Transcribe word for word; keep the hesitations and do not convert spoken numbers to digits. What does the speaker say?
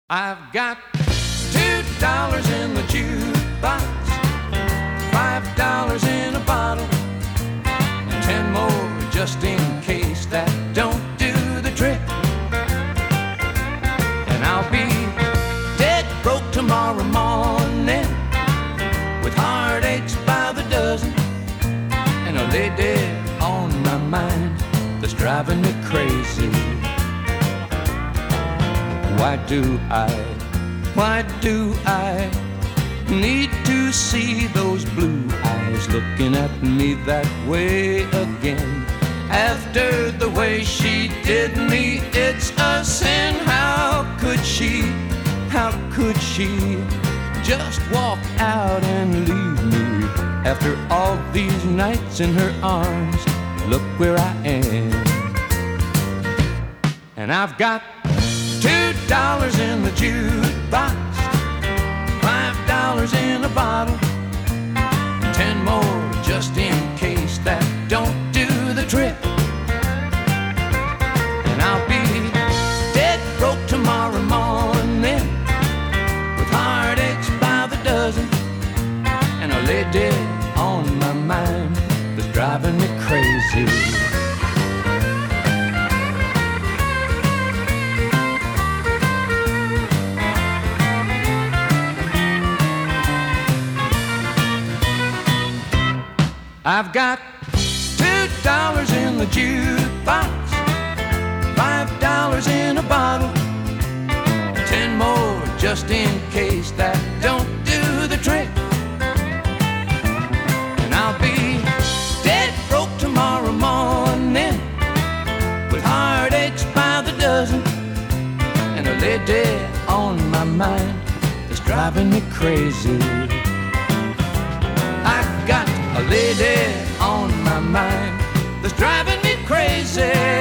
I've got two dollars in the jukebox, five dollars in a bottle, and ten more just in case that don't do the trick. And I'll be dead broke tomorrow morning, with heartaches by the dozen, and I'll lay dead on my mind that's driving me crazy. Why do I, why do I need to see those blue eyes looking at me that way again? After the way she did me, it's a sin. How could she, how could she just walk out and leave me? After all these nights in her arms, look where I am. And I've got two dollars in the jukebox, five dollars in a bottle, ten more just in case that don't do the trick. And I'll be dead broke tomorrow morning, with heartaches by the dozen, and I'll lay dead on my mind that's driving me crazy. I've got two dollars in the jukebox, five dollars in a bottle, ten more just in case that don't do the trick. And I'll be dead broke tomorrow morning, with heartaches by the dozen, and I'll lay dead on my mind that's driving me crazy. I've got a lady on my mind that's driving me crazy.